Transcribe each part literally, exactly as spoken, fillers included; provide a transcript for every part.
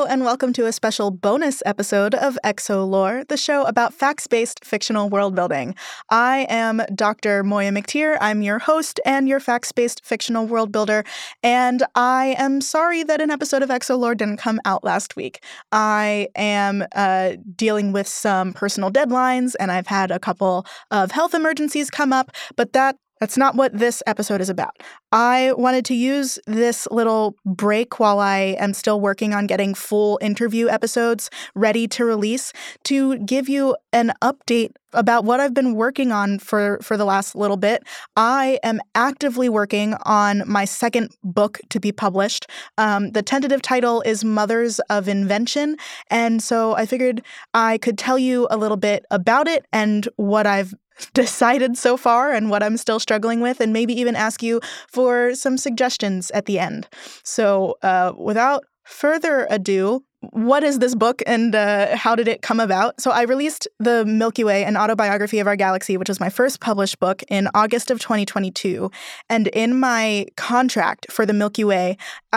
and welcome to a special bonus episode of ExoLore, the show about facts-based fictional world building. I am Doctor Moya McTeer. I'm your host and your facts-based fictional world builder, and I am sorry that an episode of ExoLore didn't come out last week. I am uh, dealing with some personal deadlines, and I've had a couple of health emergencies come up, but that That's not what this episode is about. I wanted to use this little break while I am still working on getting full interview episodes ready to release to give you an update about what I've been working on for, for the last little bit. I am actively working on my second book to be published. Um, the tentative title is Mothers of Invention, and so I figured I could tell you a little bit about it and what I've decided so far and what I'm still struggling with, and maybe even ask you for some suggestions at the end. So uh, without further ado, what is this book and uh, how did it come about? So I released The Milky Way, an autobiography of our galaxy, which was my first published book in August of twenty twenty-two. And in my contract for The Milky Way,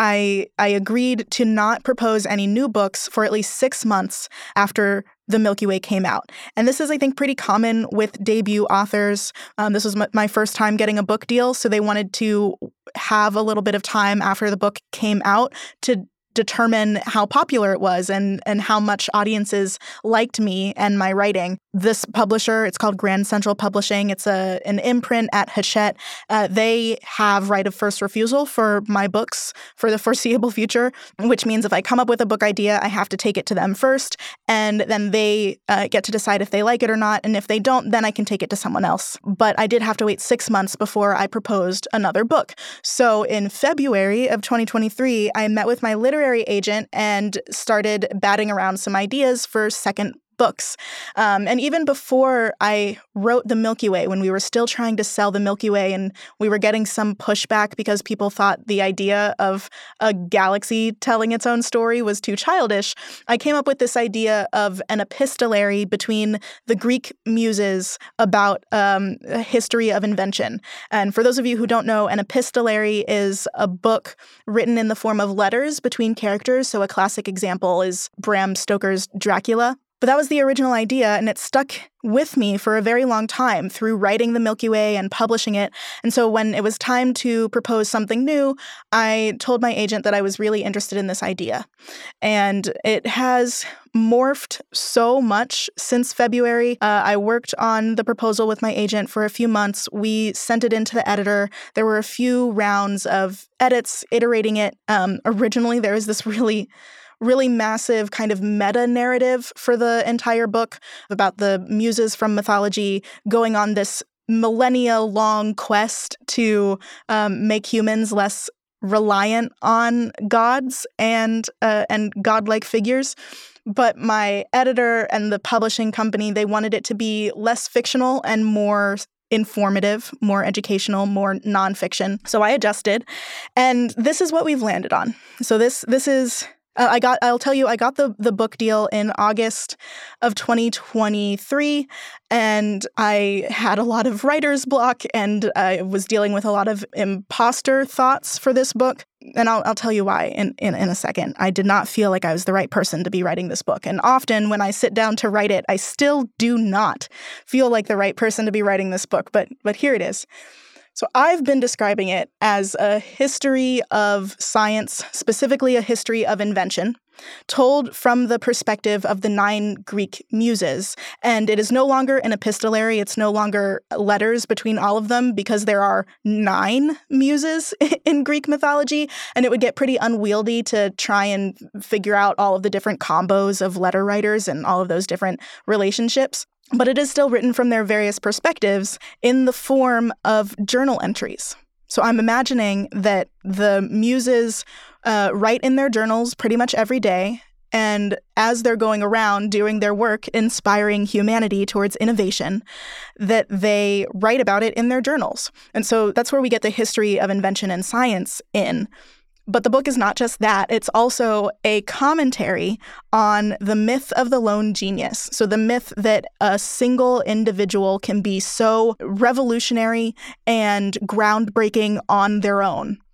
I I agreed to not propose any new books for at least six months after The Milky Way came out. And this is, I think, pretty common with debut authors. Um, this was m- my first time getting a book deal, so they wanted to have a little bit of time after the book came out to determine how popular it was and and how much audiences liked me and my writing. This publisher, it's called Grand Central Publishing. It's a an imprint at Hachette. Uh, they have right of first refusal for my books for the foreseeable future, which means if I come up with a book idea, I have to take it to them first, and then they uh, get to decide if they like it or not. And if they don't, then I can take it to someone else. But I did have to wait six months before I proposed another book. So in February of twenty twenty-three, I met with my literary agent and started batting around some ideas for second books. Um, and even before I wrote The Milky Way, when we were still trying to sell The Milky Way and we were getting some pushback because people thought the idea of a galaxy telling its own story was too childish, I came up with this idea of an epistolary between the Greek muses about um, a history of invention. And for those of you who don't know, an epistolary is a book written in the form of letters between characters. So a classic example is Bram Stoker's Dracula. But that was the original idea, and it stuck with me for a very long time through writing The Milky Way and publishing it. And so when it was time to propose something new, I told my agent that I was really interested in this idea. And it has morphed so much since February. Uh, I worked on the proposal with my agent for a few months. We sent it into the editor. There were a few rounds of edits, iterating it. Um, originally, there was this really really massive kind of meta-narrative for the entire book about the muses from mythology going on this millennia-long quest to um, make humans less reliant on gods and uh, and godlike figures. But my editor and the publishing company, they wanted it to be less fictional and more informative, more educational, more nonfiction. So I adjusted, and this is what we've landed on. So this this is... Uh, I got. I'll tell you. I got the the book deal in August of twenty twenty-three, and I had a lot of writer's block, and I was dealing with a lot of imposter thoughts for this book. And I'll I'll tell you why in, in in a second. I did not feel like I was the right person to be writing this book, and often when I sit down to write it, I still do not feel like the right person to be writing this book. But but here it is. So I've been describing it as a history of science, specifically a history of invention, told from the perspective of the nine Greek muses. And it is no longer an epistolary. It's no longer letters between all of them because there are nine muses in Greek mythology. And it would get pretty unwieldy to try and figure out all of the different combos of letter writers and all of those different relationships. But it is still written from their various perspectives in the form of journal entries. So I'm imagining that the muses uh, write in their journals pretty much every day, and as they're going around doing their work, inspiring humanity towards innovation, that they write about it in their journals. And so that's where we get the history of invention and science in. But the book is not just that. It's also a commentary on the myth of the lone genius. So the myth that a single individual can be so revolutionary and groundbreaking on their own.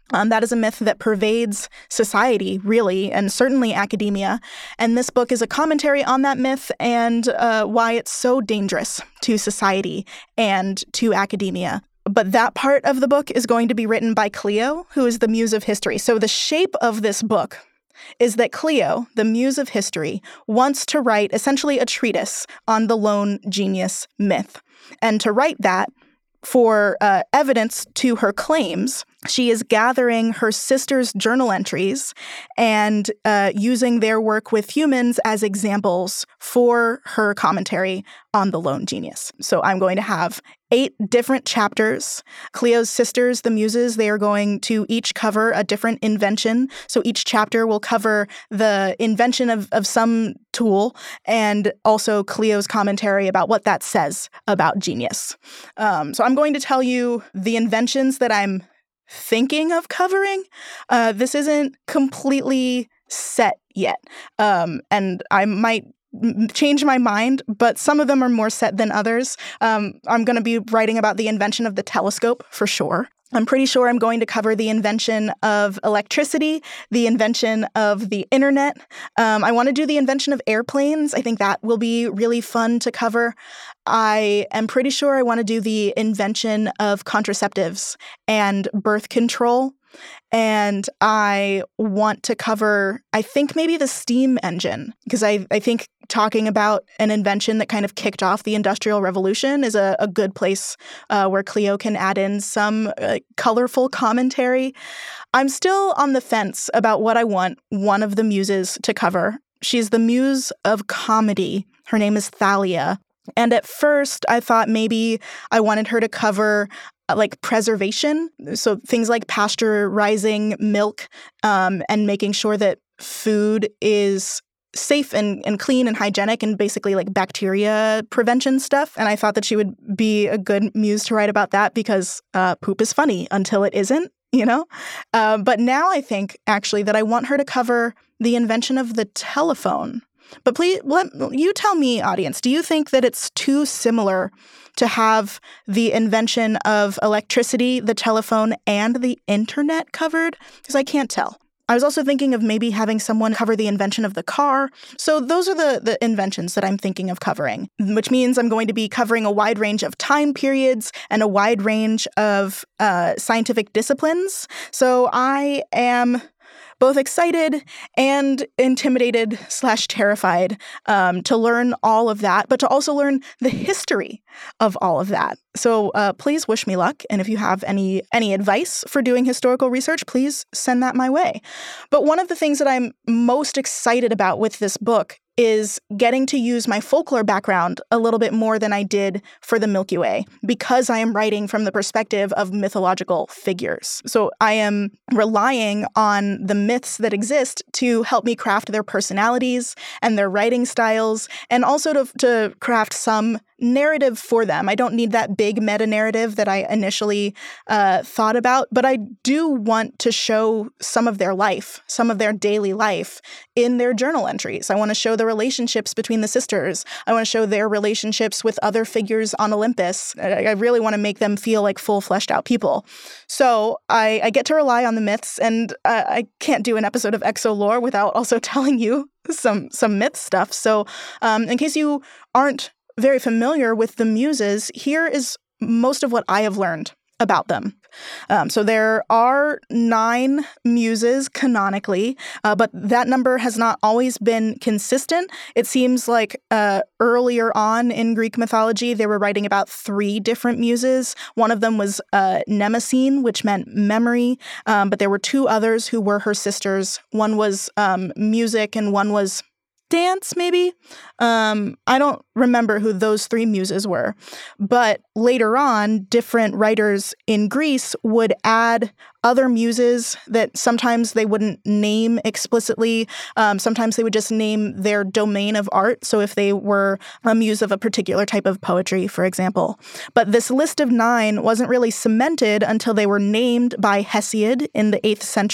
Um, that is a myth that pervades society, really, and certainly academia. And this book is a commentary on that myth and uh, why it's so dangerous to society and to academia. But that part of the book is going to be written by Cleo, who is the muse of history. So the shape of this book is that Cleo, the muse of history, wants to write essentially a treatise on the lone genius myth. And to write that, for uh, evidence to her claims, she is gathering her sister's journal entries and uh, using their work with humans as examples for her commentary on the lone genius. So I'm going to have eight different chapters. Cleo's sisters, the muses, they are going to each cover a different invention. So each chapter will cover the invention of, of some tool and also Cleo's commentary about what that says about genius. Um, so I'm going to tell you the inventions that I'm thinking of covering. Uh, this isn't completely set yet. Um, and I might change my mind, but some of them are more set than others. Um, I'm going to be writing about the invention of the telescope for sure. I'm pretty sure I'm going to cover the invention of electricity, the invention of the internet. Um, I want to do the invention of airplanes. I think that will be really fun to cover. I am pretty sure I want to do the invention of contraceptives and birth control. And I want to cover, I think, maybe the steam engine, because I, I think talking about an invention that kind of kicked off the Industrial Revolution is a, a good place uh, where Cleo can add in some uh, colorful commentary. I'm still on the fence about what I want one of the muses to cover. She's the muse of comedy. Her name is Thalia. And at first, I thought maybe I wanted her to cover like preservation, so things like pasteurizing milk um, and making sure that food is safe and, and clean and hygienic and basically like bacteria prevention stuff. And I thought that she would be a good muse to write about that because uh, poop is funny until it isn't, you know? Uh, but now I think actually that I want her to cover the invention of the telephone. But please, let you tell me, audience, do you think that it's too similar to have the invention of electricity, the telephone, and the internet covered? Because I can't tell. I was also thinking of maybe having someone cover the invention of the car. So those are the, the inventions that I'm thinking of covering, which means I'm going to be covering a wide range of time periods and a wide range of uh, scientific disciplines. So I am both excited and intimidated slash terrified um, to learn all of that, but to also learn the history of all of that. So uh, please wish me luck. And if you have any any advice for doing historical research, please send that my way. But one of the things that I'm most excited about with this book is getting to use my folklore background a little bit more than I did for the Milky Way, because I am writing from the perspective of mythological figures. So I am relying on the myths that exist to help me craft their personalities and their writing styles, and also to, to craft some narrative for them. I don't need that big meta-narrative that I initially uh, thought about, but I do want to show some of their life, some of their daily life in their journal entries. I want to show the relationships between the sisters. I want to show their relationships with other figures on Olympus. I, I really want to make them feel like full fleshed out people. So I, I get to rely on the myths, and uh, I can't do an episode of Exo Lore without also telling you some, some myth stuff. So um, in case you aren't very familiar with the muses, here is most of what I have learned about them. Um, so there are nine muses canonically, uh, but that number has not always been consistent. It seems like uh, earlier on in Greek mythology, they were writing about three different muses. One of them was uh, Mnemosyne, which meant memory, um, but there were two others who were her sisters. One was um, music and one was dance, maybe? Um, I don't remember who those three muses were. But later on, different writers in Greece would add other muses that sometimes they wouldn't name explicitly. Um, sometimes they would just name their domain of art. So if they were a muse of a particular type of poetry, for example. But this list of nine wasn't really cemented until they were named by Hesiod in the eighth century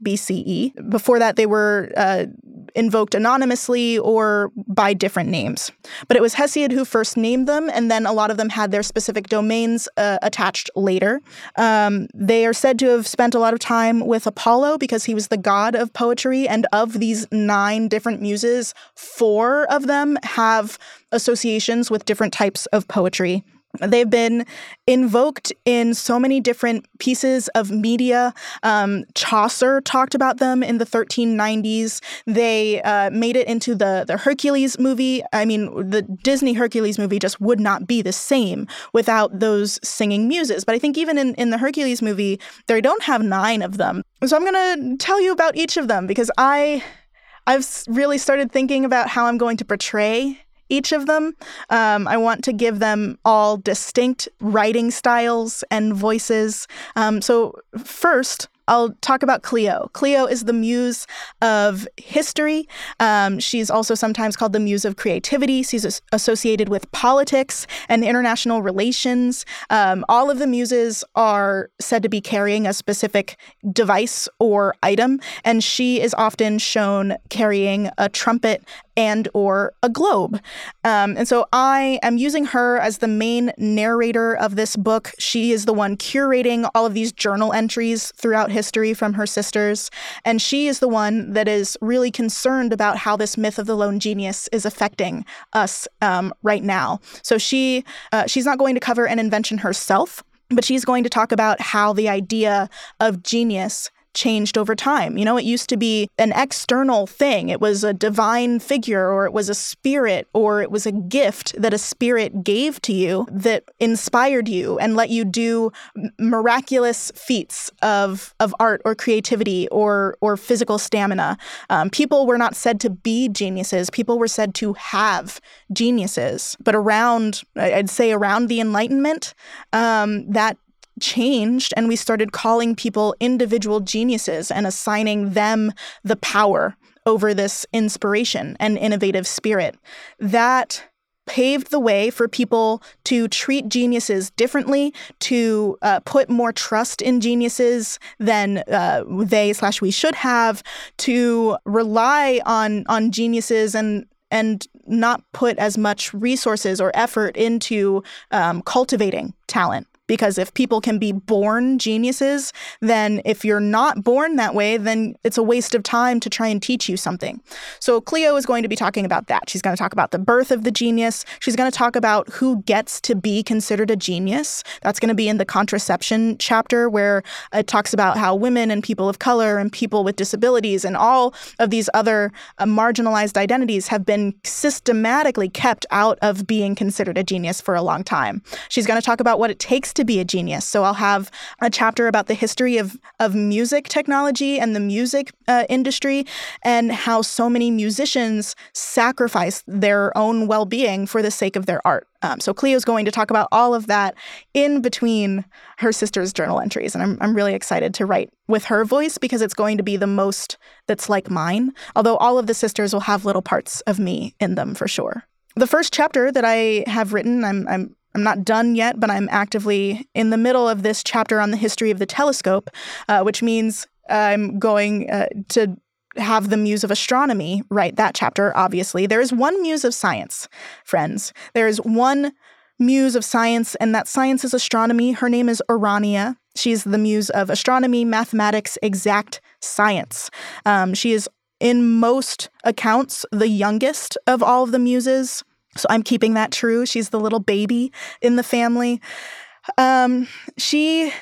B C E. Before that, they were uh, invoked anonymously or by different names. But it was Hesiod who first named them, and then a lot of them had their specific domains uh, attached later. Um, they are said to have spent a lot of time with Apollo because he was the god of poetry, and of these nine different muses, four of them have associations with different types of poetry. They've been invoked in so many different pieces of media. Um, Chaucer talked about them in the thirteen nineties. They uh, made it into the, the Hercules movie. I mean, the Disney Hercules movie just would not be the same without those singing muses. But I think even in, in the Hercules movie, they don't have nine of them. So I'm going to tell you about each of them because I, I've really started thinking about how I'm going to portray each of them. Um, I want to give them all distinct writing styles and voices. Um, so first, I'll talk about Clio. Clio is the muse of history. Um, she's also sometimes called the muse of creativity. She's as- associated with politics and international relations. Um, all of the muses are said to be carrying a specific device or item, and she is often shown carrying a trumpet and or a globe. Um, and so I am using her as the main narrator of this book. She is the one curating all of these journal entries throughout history from her sisters. And she is the one that is really concerned about how this myth of the lone genius is affecting us um, right now. So she uh, she's not going to cover an invention herself, but she's going to talk about how the idea of genius changed over time. You know, it used to be an external thing. It was a divine figure, or it was a spirit, or it was a gift that a spirit gave to you that inspired you and let you do miraculous feats of of art or creativity or or physical stamina. Um, people were not said to be geniuses. People were said to have geniuses. But around, I'd say around the Enlightenment, um, that changed, and we started calling people individual geniuses and assigning them the power over this inspiration and innovative spirit. That paved the way for people to treat geniuses differently, to uh, put more trust in geniuses than uh, they slash we should have, to rely on on geniuses and and not put as much resources or effort into um, cultivating talent. Because if people can be born geniuses, then if you're not born that way, then it's a waste of time to try and teach you something. So Clio is going to be talking about that. She's going to talk about the birth of the genius. She's going to talk about who gets to be considered a genius. That's going to be in the contraception chapter, where it talks about how women and people of color and people with disabilities and all of these other uh, marginalized identities have been systematically kept out of being considered a genius for a long time. She's going to talk about what it takes to be a genius. So I'll have a chapter about the history of, of music technology and the music uh, industry, and how so many musicians sacrifice their own well-being for the sake of their art. Um, so Clio's going to talk about all of that in between her sister's journal entries. And I'm, I'm really excited to write with her voice because it's going to be the most that's like mine, although all of the sisters will have little parts of me in them for sure. The first chapter that I have written, I'm, I'm I'm not done yet, but I'm actively in the middle of this chapter on the history of the telescope, uh, which means I'm going uh, to have the muse of astronomy write that chapter, obviously. There is one muse of science, friends. There is one muse of science, and that science is astronomy. Her name is Urania. She's the muse of astronomy, mathematics, exact science. Um, she is, in most accounts, the youngest of all of the muses. So I'm keeping that true. She's the little baby in the family. Um, she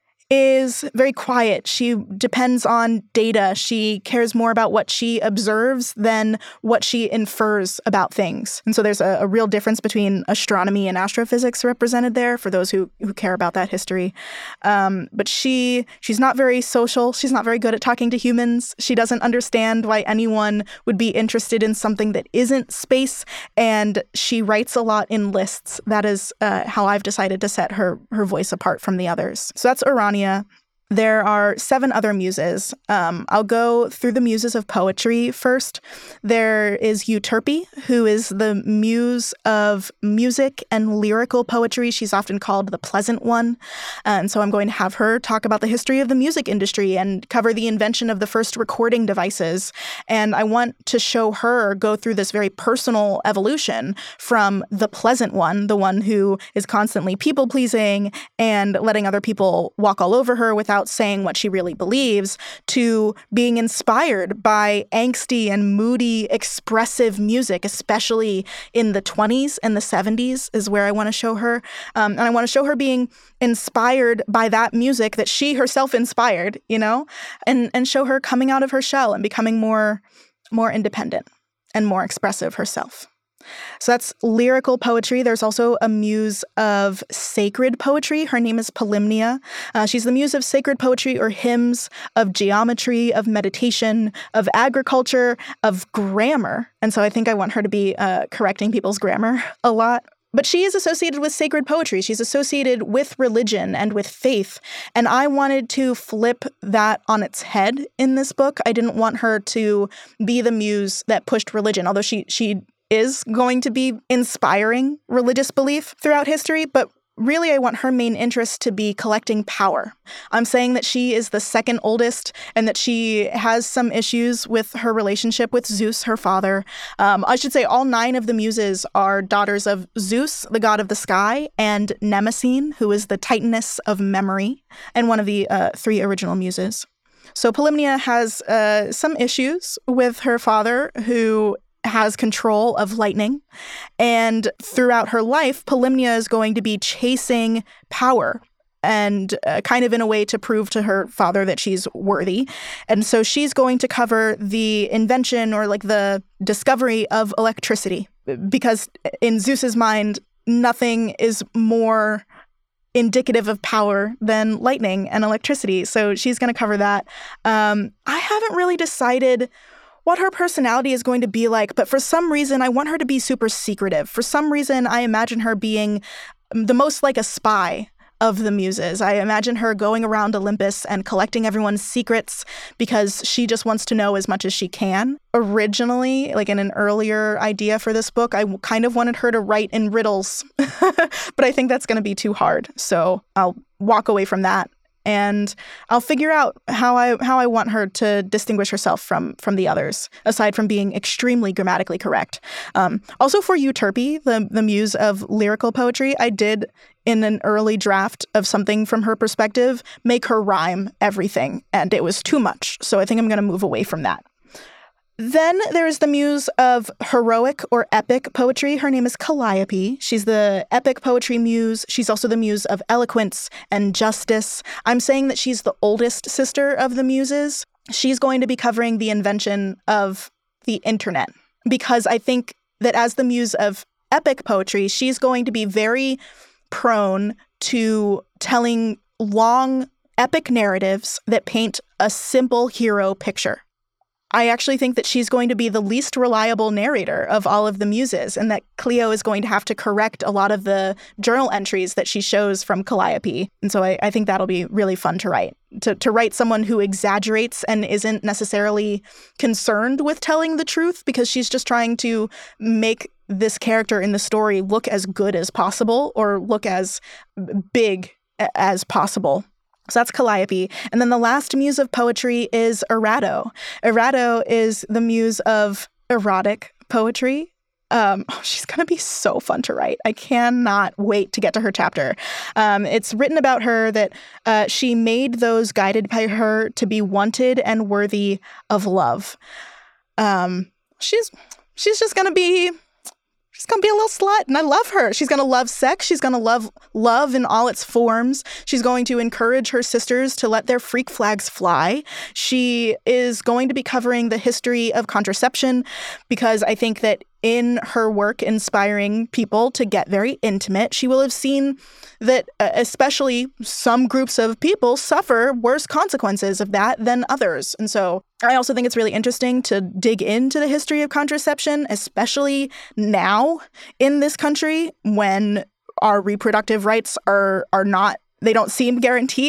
is very quiet. She depends on data. She cares more about what she observes than what she infers about things. And so there's a, a real difference between astronomy and astrophysics represented there for those who, who care about that history. Um, but she she's not very social. She's not very good at talking to humans. She doesn't understand why anyone would be interested in something that isn't space. And she writes a lot in lists. That is uh, how I've decided to set her, her voice apart from the others. So that's Urania. There are seven other muses. Um, I'll go through the muses of poetry first. There is Euterpe, who is the muse of music and lyrical poetry. She's often called the pleasant one. And so I'm going to have her talk about the history of the music industry and cover the invention of the first recording devices. And I want to show her go through this very personal evolution from the pleasant one, the one who is constantly people-pleasing and letting other people walk all over her without saying what she really believes, to being inspired by angsty and moody, expressive music, especially in the twenties and the seventies is where I want to show her. Um, and I want to show her being inspired by that music that she herself inspired, you know, and, and show her coming out of her shell and becoming more, more independent and more expressive herself. So that's lyrical poetry. There's also a muse of sacred poetry. Her name is Polymnia. Uh, she's the muse of sacred poetry or hymns, of geometry, of meditation, of agriculture, of grammar. And so I think I want her to be uh, correcting people's grammar a lot. But she is associated with sacred poetry. She's associated with religion and with faith. And I wanted to flip that on its head in this book. I didn't want her to be the muse that pushed religion, although she she is going to be inspiring religious belief throughout history, but really I want her main interest to be collecting power. I'm saying that she is the second oldest and that she has some issues with her relationship with Zeus, her father. Um, I should say all nine of the muses are daughters of Zeus, the god of the sky, and Mnemosyne, who is the titaness of memory, and one of the uh, three original muses. So Polymnia has uh, some issues with her father, who has control of lightning. And throughout her life, Polymnia is going to be chasing power and uh, kind of in a way to prove to her father that she's worthy. And so she's going to cover the invention or like the discovery of electricity, because in Zeus's mind, nothing is more indicative of power than lightning and electricity. So she's going to cover that. Um, I haven't really decided what her personality is going to be like, but for some reason, I want her to be super secretive. For some reason, I imagine her being the most like a spy of the muses. I imagine her going around Olympus and collecting everyone's secrets because she just wants to know as much as she can. Originally, like in an earlier idea for this book, I kind of wanted her to write in riddles, but I think that's going to be too hard. So I'll walk away from that. And I'll figure out how I how I want her to distinguish herself from from the others, aside from being extremely grammatically correct. Um, also for Euterpe, the, the muse of lyrical poetry, I did, in an early draft of something from her perspective, make her rhyme everything, and it was too much. So I think I'm going to move away from that. Then there is the muse of heroic or epic poetry. Her name is Calliope. She's the epic poetry muse. She's also the muse of eloquence and justice. I'm saying that she's the oldest sister of the muses. She's going to be covering the invention of the internet, because I think that as the muse of epic poetry, she's going to be very prone to telling long, epic narratives that paint a simple hero picture. I actually think that she's going to be the least reliable narrator of all of the muses, and that Clio is going to have to correct a lot of the journal entries that she shows from Calliope. And so I, I think that'll be really fun to write. To, to write someone who exaggerates and isn't necessarily concerned with telling the truth, because she's just trying to make this character in the story look as good as possible or look as big as possible. So that's Calliope. And then the last muse of poetry is Erato. Erato is the muse of erotic poetry. Um, oh, she's going to be so fun to write. I cannot wait to get to her chapter. Um, it's written about her that uh, she made those guided by her to be wanted and worthy of love. Um, she's she's just going to be... She's going to be a little slut, and I love her. She's going to love sex. She's going to love love in all its forms. She's going to encourage her sisters to let their freak flags fly. She is going to be covering the history of contraception, because I think that in her work inspiring people to get very intimate, she will have seen that uh, especially some groups of people suffer worse consequences of that than others. And so I also think it's really interesting to dig into the history of contraception, especially now in this country when our reproductive rights are are not, they don't seem guaranteed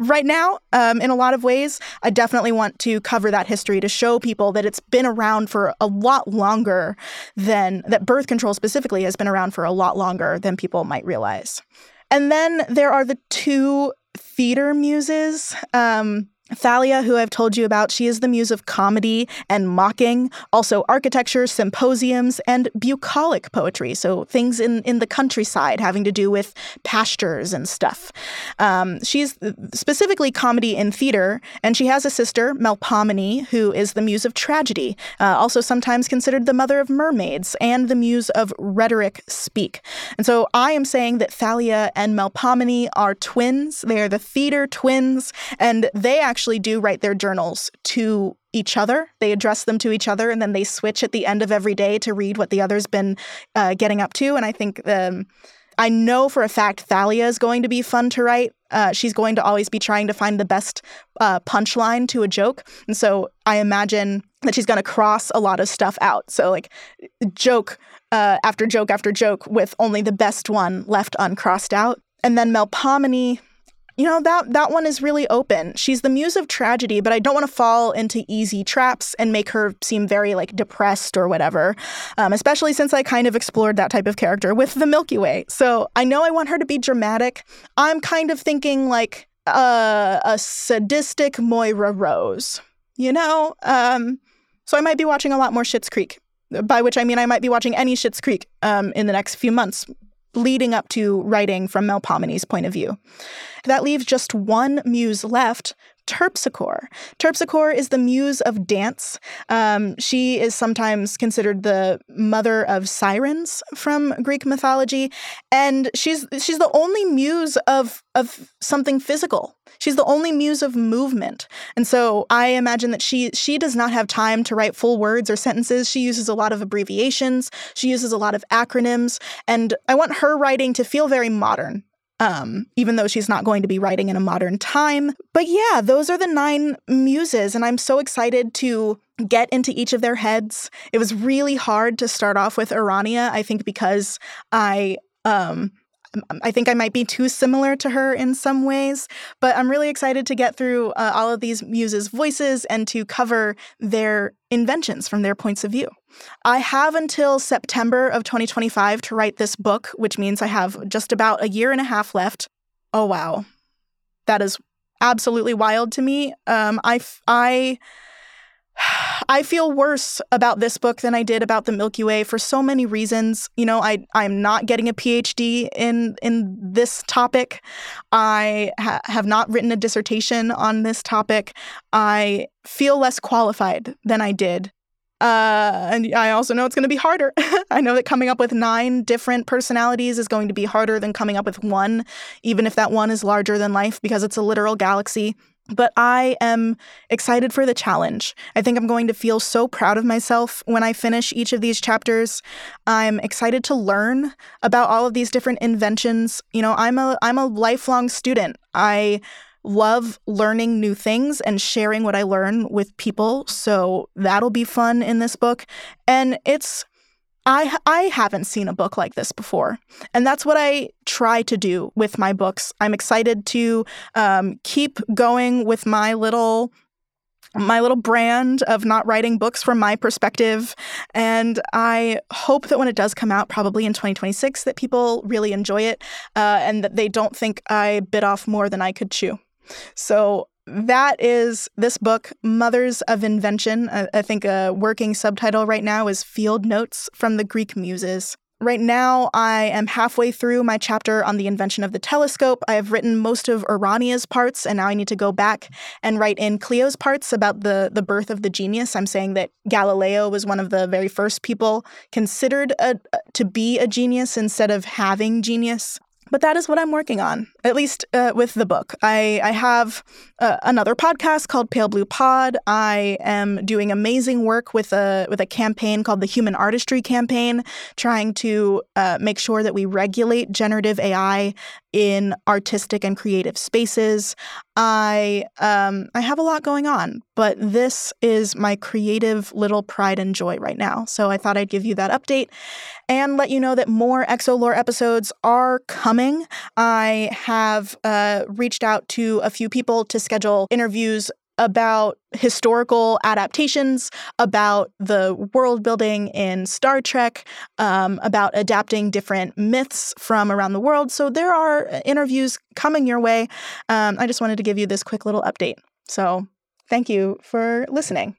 right now, um, in a lot of ways, I definitely want to cover that history to show people that it's been around for a lot longer than, that birth control specifically has been around for a lot longer than people might realize. And then there are the two theater muses. Um, Thalia, who I've told you about, she is the muse of comedy and mocking, also architecture, symposiums, and bucolic poetry, so things in, in the countryside having to do with pastures and stuff. Um, she's specifically comedy in theater, and she has a sister, Melpomene, who is the muse of tragedy, uh, also sometimes considered the mother of mermaids, and the muse of rhetoric speak. And so I am saying that Thalia and Melpomene are twins. They are the theater twins, and they actually actually do write their journals to each other. They address them to each other, and then they switch at the end of every day to read what the other's been uh, getting up to. And I think um, I know for a fact Thalia is going to be fun to write. Uh, she's going to always be trying to find the best uh, punchline to a joke. And so I imagine that she's going to cross a lot of stuff out. So like joke uh, after joke after joke with only the best one left uncrossed out. And then Melpomene, you know, that that one is really open. She's the muse of tragedy, but I don't want to fall into easy traps and make her seem very, like, depressed or whatever, um, especially since I kind of explored that type of character with the Milky Way. So I know I want her to be dramatic. I'm kind of thinking, like, uh, a sadistic Moira Rose, you know? Um, so I might be watching a lot more Schitt's Creek, by which I mean I might be watching any Schitt's Creek um, in the next few months, leading up to writing from Melpomene's point of view. That leaves just one muse left, Terpsichore. Terpsichore is the muse of dance. Um, she is sometimes considered the mother of sirens from Greek mythology, and she's she's the only muse of of something physical. She's the only muse of movement. And so I imagine that she she does not have time to write full words or sentences. She uses a lot of abbreviations. She uses a lot of acronyms. And I want her writing to feel very modern. Um, even though she's not going to be writing in a modern time. But yeah, those are the nine muses, and I'm so excited to get into each of their heads. It was really hard to start off with Urania, I think because I... Um, I think I might be too similar to her in some ways, but I'm really excited to get through uh, all of these muses' voices and to cover their inventions from their points of view. I have until September of twenty twenty-five to write this book, which means I have just about a year and a half left. Oh, wow. That is absolutely wild to me. Um, I, I, I feel worse about this book than I did about the Milky Way for so many reasons. You know, I, I'm not getting a P H D in in this topic. I ha- have not written a dissertation on this topic. I feel less qualified than I did. Uh, and I also know it's going to be harder. I know that coming up with nine different personalities is going to be harder than coming up with one, even if that one is larger than life because it's a literal galaxy. But I am excited for the challenge. I think I'm going to feel so proud of myself when I finish each of these chapters. I'm excited to learn about all of these different inventions. You know, I'm a I'm a lifelong student. I love learning new things and sharing what I learn with people. So that'll be fun in this book. And it's I I haven't seen a book like this before, and that's what I try to do with my books. I'm excited to um, keep going with my little my little brand of not writing books from my perspective, and I hope that when it does come out, probably in twenty twenty-six, that people really enjoy it uh, and that they don't think I bit off more than I could chew. So that is this book, Mothers of Invention. I, I think a working subtitle right now is Field Notes from the Greek Muses. Right now, I am halfway through my chapter on the invention of the telescope. I have written most of Urania's parts, and now I need to go back and write in Clio's parts about the, the birth of the genius. I'm saying that Galileo was one of the very first people considered a, to be a genius instead of having genius. But that is what I'm working on, at least uh, with the book. I, I have uh, another podcast called Pale Blue Pod. I am doing amazing work with a with a campaign called the Human Artistry Campaign, trying to uh, make sure that we regulate generative A I in artistic and creative spaces. I um, I have a lot going on, but this is my creative little pride and joy right now. So I thought I'd give you that update and let you know that more ExoLore episodes are coming. I have uh, reached out to a few people to schedule interviews about historical adaptations, about the world building in Star Trek, um, about adapting different myths from around the world. So there are interviews coming your way. Um, I just wanted to give you this quick little update. So thank you for listening.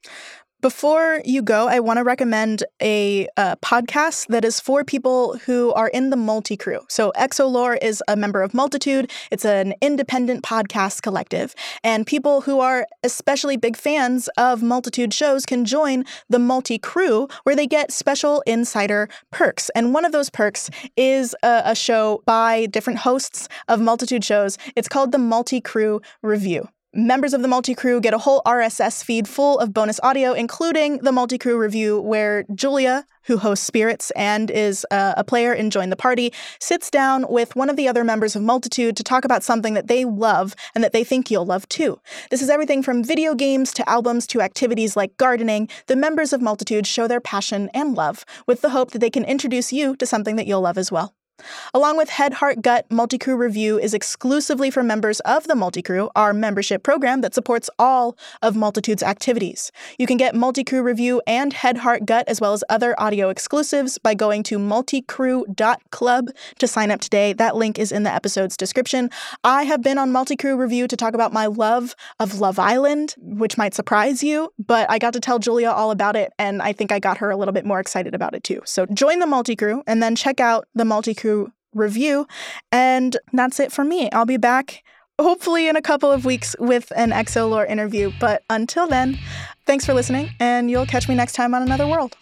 Before you go, I want to recommend a uh, podcast that is for people who are in the Multicrew. So ExoLore is a member of Multitude. It's an independent podcast collective. And people who are especially big fans of Multitude shows can join the Multicrew, where they get special insider perks. And one of those perks is a, a show by different hosts of Multitude shows. It's called the Multicrew Review. Members of the Multicrew get a whole R S S feed full of bonus audio, including the Multicrew Review, where Julia, who hosts Spirits and is uh, a player in Join the Party, sits down with one of the other members of Multitude to talk about something that they love and that they think you'll love too. This is everything from video games to albums to activities like gardening. The members of Multitude show their passion and love with the hope that they can introduce you to something that you'll love as well. Along with Head, Heart, Gut, Multicrew Review is exclusively for members of the Multicrew, our membership program that supports all of Multitude's activities. You can get Multicrew Review and Head, Heart, Gut, as well as other audio exclusives by going to multicrew dot club to sign up today. That link is in the episode's description. I have been on Multicrew Review to talk about my love of Love Island, which might surprise you, but I got to tell Julia all about it, and I think I got her a little bit more excited about it too. So join the Multicrew and then check out the Multicrew Review, and that's it for me. I'll be back hopefully in a couple of weeks with an ExoLore interview, but until then, thanks for listening, and you'll catch me next time on Another World.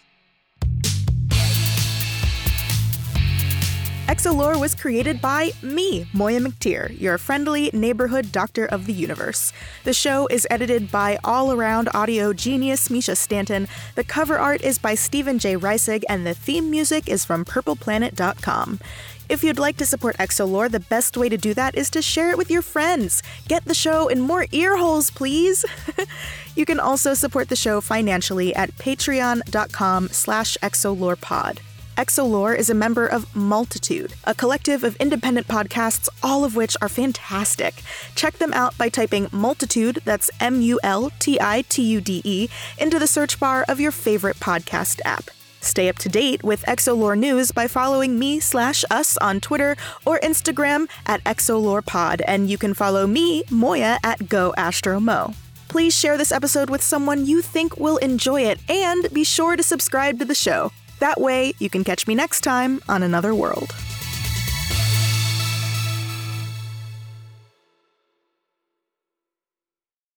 ExoLore was created by me, Moya McTeer, your friendly neighborhood doctor of the universe. The show is edited by all-around audio genius Misha Stanton. The cover art is by Stephen J. Reisig, and the theme music is from purple planet dot com. If you'd like to support ExoLore, the best way to do that is to share it with your friends. Get the show in more ear holes, please. You can also support the show financially at patreon dot com slash exolorepod. ExoLore is a member of Multitude, a collective of independent podcasts, all of which are fantastic. Check them out by typing Multitude, that's M U L T I T U D E, into the search bar of your favorite podcast app. Stay up to date with ExoLore news by following me slash us on Twitter or Instagram at ExoLorePod, and you can follow me, Moya, at GoAstroMo. Please share this episode with someone you think will enjoy it, and be sure to subscribe to the show. That way, you can catch me next time on Another World.